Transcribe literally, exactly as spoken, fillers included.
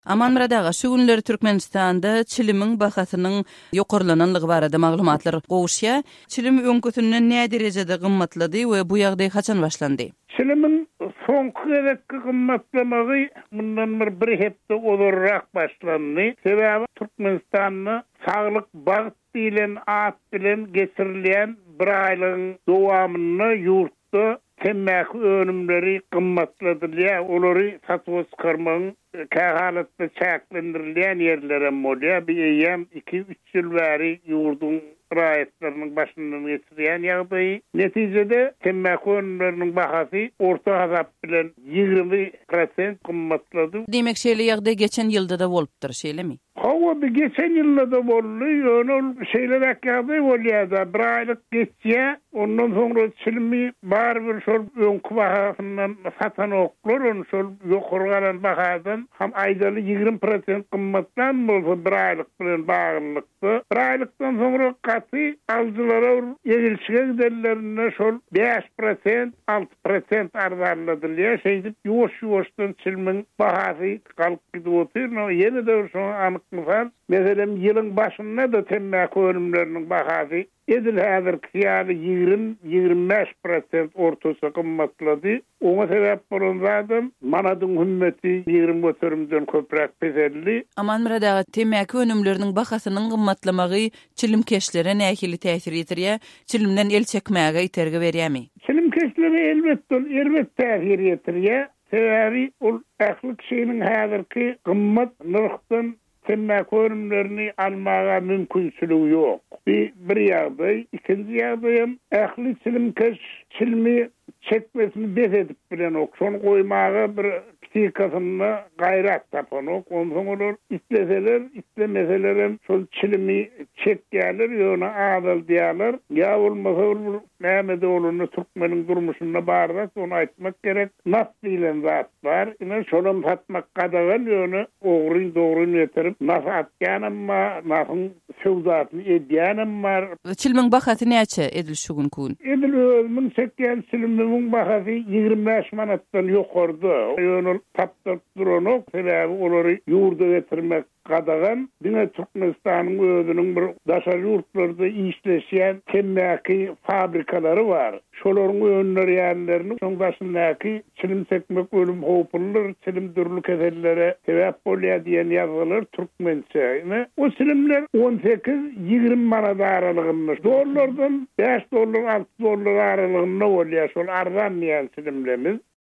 Aman Muradaga şu günleri Türkmenistanda çilimin bahasynyň ýokarlananlygy barada maglumatlar gowuşýa. Çilim öňküsünden näme derejede gymmatlady we bu ýagdaý haçan başlandy? Çilimin soňky gerekli gymmatlamagy bundan bir bir hepde olurrak başlandy. Sebäbi Türkmenistanyň saglyk bagyt bilen at bilen geçirilýän bir aýlygyň dowamyny ýurtda temmäki önümleri gymmatladylar. Olary satyp çykarmagyň kähalatda çäklendirilýän ýerlere bolýar. Bir ýem iki üç ýyl bäri ýurdun raýatlarynyň başyndan geçirýän ýagdaý. Netijede temmäki önümleriniň bahasy orta hasap bilen ýygrimi prosent gymmatlady. Demek şeýle ýagdaý geçen ýylda da bolupdyr, şeýlemi? Hawa bir geçen ýylda da boldy. Ýöne şeýler ýagdaý bolýar. Bir aýlyk geçýär, ondan soňra çilimi bar bir şol öňkü bahasyndan satan oklar, onu şol ýokargalan bahadan ham aýdaly ýygrimi prosent gymmatlan bolsa bir aýlyk bilen baglykdy. Bir aýlykdan soňra gaty aldylara ýerilşige giderlerine şol beş prosent altı prosent arzanladylar. Şeýdip ýoş-ýoşdan çilimiň bahasy galyp gidýär. Ýene de şo anyklyk. Meselem ýylyň başynda da temmäki önümleriniň bahasy edil häzir ýaly ýygrimi ýygrimi beş prosent ortasy gymmatlady. Oňa sebäp bolan zadym manadyň hümmeti ýygrimi götürümden köprek bezelli. Aman Muradaga temmäki önümleriniň bahasynyň gymmatlamagy çilimkeşlere nähili täsir edirýär? Çilimden el çekmäge iterge berýärmi? Çilimkeşlere elbetde elbetde täsir edirýär. Sebäbi ol ählik şeýleň häzirki gymmat nyrkdan temmäki önümlerini almaga mümkinçiligi ýok. Bir, bir ýagdaý, ikinji ýagdaýym ähli çilimkeş çilimi çekmesini bez edip bilen ok. Şonu goýmaga bir psihikasyny gaýrat tapan ok. Ondan olur isleseler, islemeseler şol çilimi çekýärler, ýöne adal diýerler. Ýa bolmasa näme de oluny türkmeniň durmuşyna barda onu aýtmak gerek. Nas diýilen zat bar. Ine şolum satmak gadagan ýöne ogry dogry ýetirip nas atýanam, nasyň sowdatyny edýänem bar. Çilimiň bahasy näçe edil şu gün kun? Edil özüň çekýän çilimiň bahasy ýygrimi beş manatdan ýokardy. Ýöne tapdyp duranok, sebäbi olary ýurda getirmek gadagan. Dine Türkmenistanyň özüniň bir daşa ýurtlarda işleşýän temmäki fabrikalary bar. Şolaryň önleri ýerlerini şoň başyndaky çilim çekmek ölüm howplular, çilim dürlük kesellere sebäp bolýar diýen ýazgylar türkmençe. O çilimler on sekiz ýygrimi manat aralygynda. Dollardan beş dollar altı dollar aralygynda bolýar şol arzan diýen çilimlerimiz.